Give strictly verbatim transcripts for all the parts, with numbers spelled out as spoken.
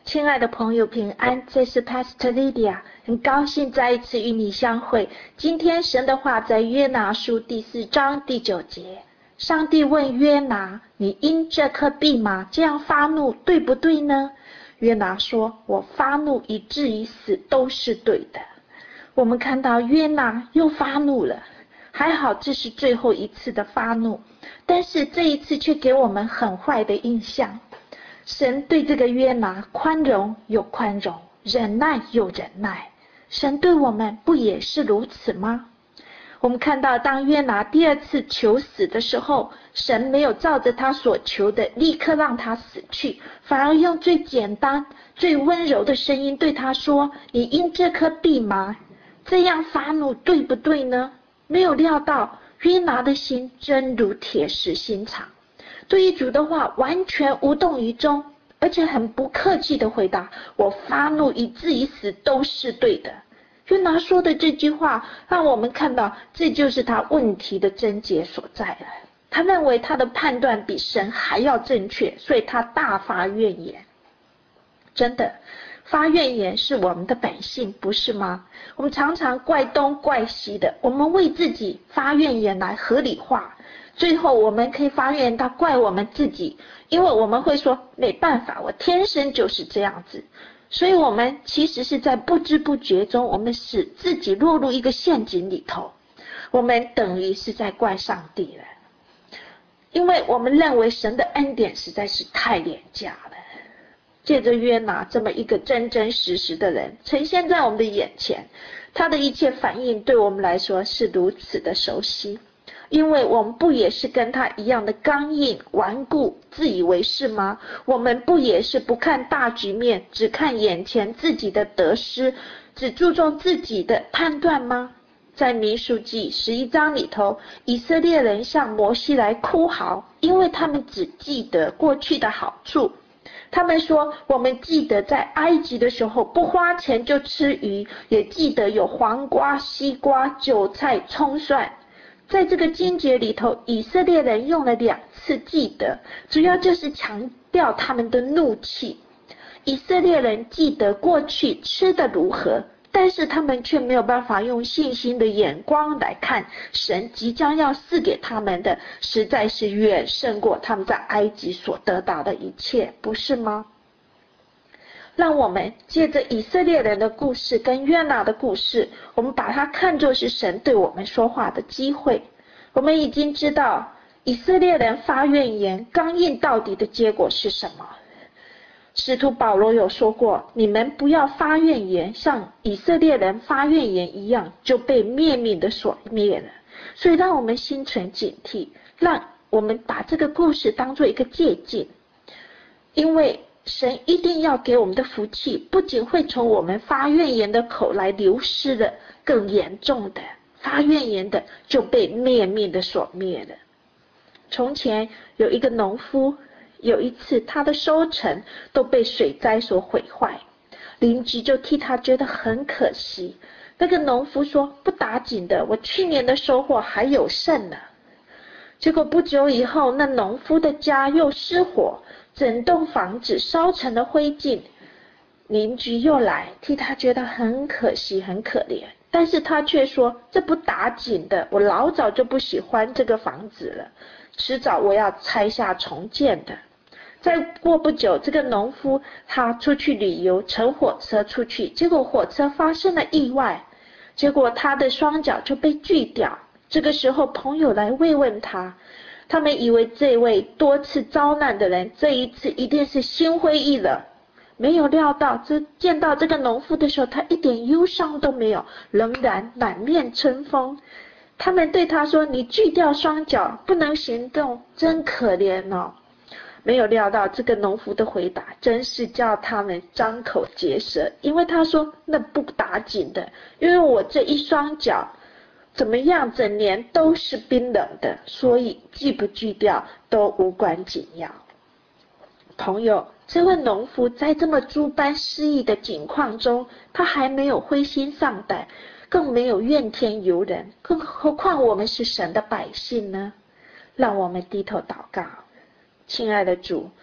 亲爱的朋友平安，这是 Pastor Lydia， 很高兴再一次与你相会。今天神的话在约拿书第四章第九节，上帝问约拿，你因这颗蓖麻这样发怒，对不对呢？约拿说，我发怒以至于死都是对的。我们看到约拿又发怒了，还好这是最后一次的发怒，但是这一次却给我们很坏的印象。神对这个约拿宽容有宽容，忍耐有忍耐，神对我们不也是如此吗？我们看到当约拿第二次求死的时候，神没有照着他所求的立刻让他死去，反而用最简单最温柔的声音对他说，你因这颗蓖麻这样发怒，对不对呢？没有料到约拿的心真如铁石心肠，对于主的话完全无动于衷，而且很不客气的回答，我发怒以至于死都是对的。约拿说的这句话让我们看到，这就是他问题的症结所在了。他认为他的判断比神还要正确，所以他大发怨言。真的，发怨言是我们的本性，不是吗？我们常常怪东怪西的，我们为自己发怨言来合理化，最后我们可以发怨言到怪我们自己，因为我们会说没办法，我天生就是这样子。所以我们其实是在不知不觉中，我们使自己落入一个陷阱里头，我们等于是在怪上帝了，因为我们认为神的恩典实在是太廉价了。借着约拿这么一个真真实实的人呈现在我们的眼前，他的一切反应对我们来说是如此的熟悉，因为我们不也是跟他一样的刚硬顽固自以为是吗？我们不也是不看大局面，只看眼前自己的得失，只注重自己的判断吗？在民数记十一章里头，以色列人向摩西来哭嚎，因为他们只记得过去的好处。他们说，我们记得在埃及的时候不花钱就吃鱼，也记得有黄瓜、西瓜、韭菜、葱蒜。在这个经节里头，以色列人用了两次记得，主要就是强调他们的怒气。以色列人记得过去吃的如何，但是他们却没有办法用信心的眼光来看神即将要赐给他们的，实在是远胜过他们在埃及所得到的一切，不是吗？让我们借着以色列人的故事跟约拿的故事，我们把它看作是神对我们说话的机会。我们已经知道以色列人发怨言刚硬到底的结果是什么。使徒保罗有说过，你们不要发怨言，像以色列人发怨言一样，就被灭命的所灭了。所以让我们心存警惕，让我们把这个故事当作一个借鉴，因为神一定要给我们的福气，不仅会从我们发怨言的口来流失了，更严重的，发怨言的就被灭命的所灭了。从前有一个农夫，有一次他的收成都被水灾所毁坏，邻居就替他觉得很可惜。那个农夫说，不打紧的，我去年的收获还有剩呢。结果不久以后，那农夫的家又失火，整栋房子烧成了灰烬。邻居又来替他觉得很可惜很可怜，但是他却说，这不打紧的，我老早就不喜欢这个房子了，迟早我要拆下重建的。再过不久，这个农夫他出去旅游，乘火车出去，结果火车发生了意外，结果他的双脚就被锯掉。这个时候朋友来慰问他，他们以为这位多次遭难的人这一次一定是心灰意冷，没有料到这见到这个农夫的时候，他一点忧伤都没有，仍然满面春风。他们对他说，你锯掉双脚不能行动，真可怜哦。没有料到这个农夫的回答真是叫他们张口结舌，因为他说，那不打紧的，因为我这一双脚怎么样整年都是冰冷的，所以锯不锯掉都无关紧要。朋友，这位农夫在这么诸般失意的境况中，他还没有灰心丧胆，更没有怨天尤人，更何况我们是神的百姓呢？让我们低头祷告。亲爱的主，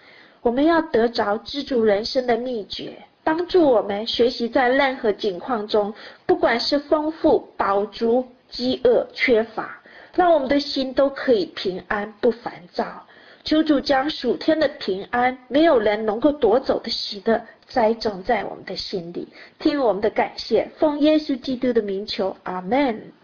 我们要得着知足人生的秘诀，帮助我们学习在任何境况中，不管是丰富、饱足、饥饿、缺乏，让我们的心都可以平安不烦躁。求主将属天的平安，没有人能够夺走的喜乐，栽种在我们的心里。听我们的感谢，奉耶稣基督的名求，阿们。